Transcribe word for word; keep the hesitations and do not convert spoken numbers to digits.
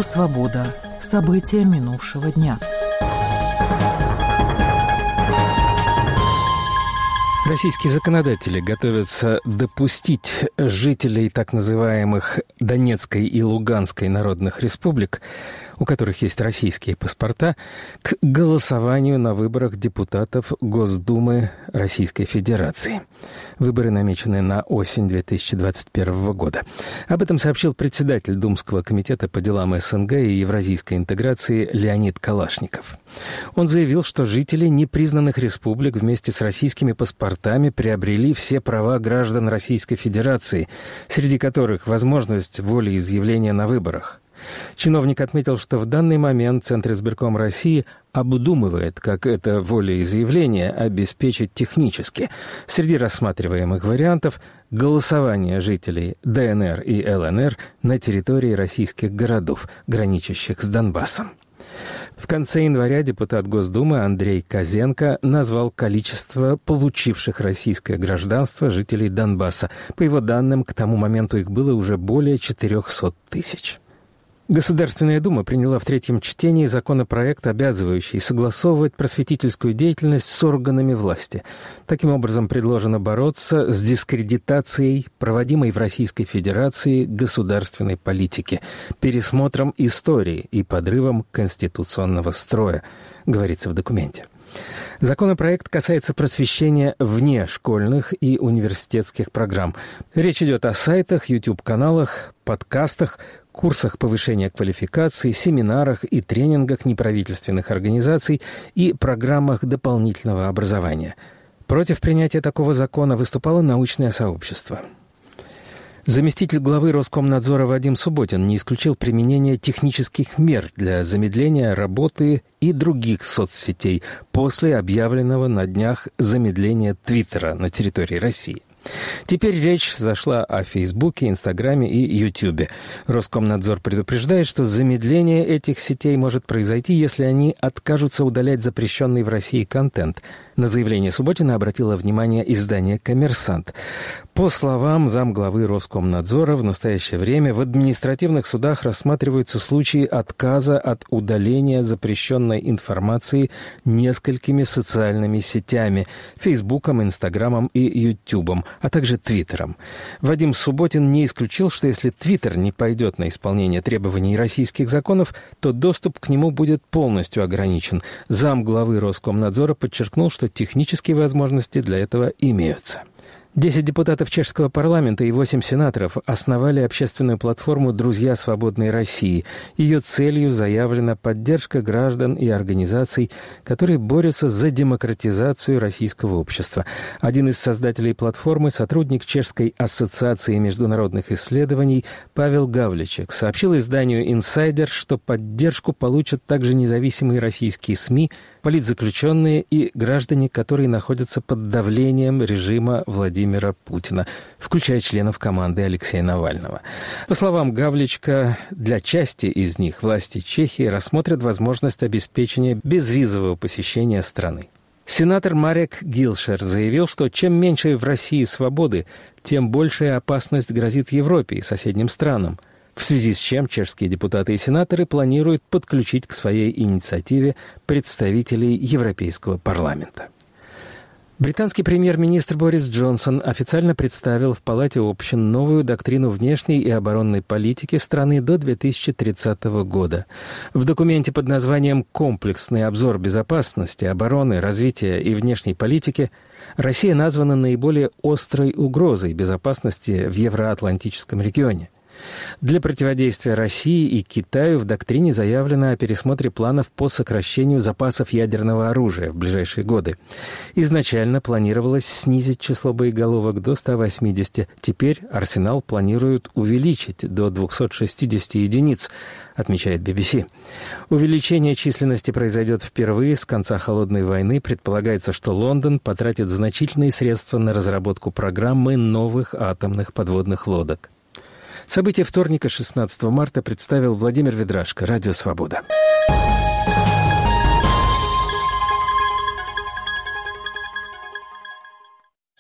Радио «Свобода». События минувшего дня. Российские законодатели готовятся допустить жителей так называемых Донецкой и Луганской народных республик, у которых есть российские паспорта, к голосованию на выборах депутатов Госдумы Российской Федерации. Выборы намечены на осень две тысячи двадцать первого года. Об этом сообщил председатель Думского комитета по делам СНГ и евразийской интеграции Леонид Калашников. Он заявил, что жители непризнанных республик вместе с российскими паспортами приобрели все права граждан Российской Федерации, среди которых возможность волеизъявления на выборах. Чиновник отметил, что в данный момент Центр избирком России обдумывает, как это волеизъявление обеспечить технически. Среди рассматриваемых вариантов – голосование жителей ДНР и ЛНР на территории российских городов, граничащих с Донбассом. В конце января депутат Госдумы Андрей Козенко назвал количество получивших российское гражданство жителей Донбасса. По его данным, к тому моменту их было уже более четырехсот тысяч. Государственная Дума приняла в третьем чтении законопроект, обязывающий согласовывать просветительскую деятельность с органами власти. Таким образом, предложено бороться с дискредитацией проводимой в Российской Федерации государственной политики, пересмотром истории и подрывом конституционного строя, говорится в документе. Законопроект касается просвещения вне школьных и университетских программ. Речь идет о сайтах, YouTube-каналах, подкастах, курсах повышения квалификации, семинарах и тренингах неправительственных организаций и программах дополнительного образования. Против принятия такого закона выступало научное сообщество. Заместитель главы Роскомнадзора Вадим Субботин не исключил применение технических мер для замедления работы и других соцсетей после объявленного на днях замедления Твиттера на территории России. Теперь речь зашла о Фейсбуке, Инстаграме и Ютубе. Роскомнадзор предупреждает, что замедление этих сетей может произойти, если они откажутся удалять запрещенный в России контент. На заявление Субботина обратило внимание издание «Коммерсант». По словам замглавы Роскомнадзора, в настоящее время в административных судах рассматриваются случаи отказа от удаления запрещенной информации несколькими социальными сетями – Фейсбуком, Инстаграмом и Ютубом, а также Твиттером. Вадим Субботин не исключил, что если Твиттер не пойдет на исполнение требований российских законов, то доступ к нему будет полностью ограничен. Замглавы Роскомнадзора подчеркнул, что технические возможности для этого имеются. Десять депутатов чешского парламента и восемь сенаторов основали общественную платформу «Друзья свободной России». Ее целью заявлена поддержка граждан и организаций, которые борются за демократизацию российского общества. Один из создателей платформы, сотрудник Чешской ассоциации международных исследований Павел Гавличек, сообщил изданию «Инсайдер», что поддержку получат также независимые российские СМИ, политзаключенные и граждане, которые находятся под давлением режима Владимира Путина, включая членов команды Алексея Навального. По словам Гавличка, для части из них власти Чехии рассмотрят возможность обеспечения безвизового посещения страны. Сенатор Марек Гилшер заявил, что чем меньше в России свободы, тем большая опасность грозит Европе и соседним странам, в связи с чем чешские депутаты и сенаторы планируют подключить к своей инициативе представителей Европейского парламента. Британский премьер-министр Борис Джонсон официально представил в Палате общин новую доктрину внешней и оборонной политики страны до две тысячи тридцатого года. В документе под названием «Комплексный обзор безопасности, обороны, развития и внешней политики» Россия названа наиболее острой угрозой безопасности в евроатлантическом регионе. Для противодействия России и Китаю в доктрине заявлено о пересмотре планов по сокращению запасов ядерного оружия в ближайшие годы. Изначально планировалось снизить число боеголовок до ста восьмидесяти. Теперь арсенал планируют увеличить до двухсот шестидесяти единиц, отмечает би би си. Увеличение численности произойдет впервые с конца Холодной войны. Предполагается, что Лондон потратит значительные средства на разработку программы новых атомных подводных лодок. События вторника, шестнадцатого марта, представил Владимир Ведрашко, Радио «Свобода».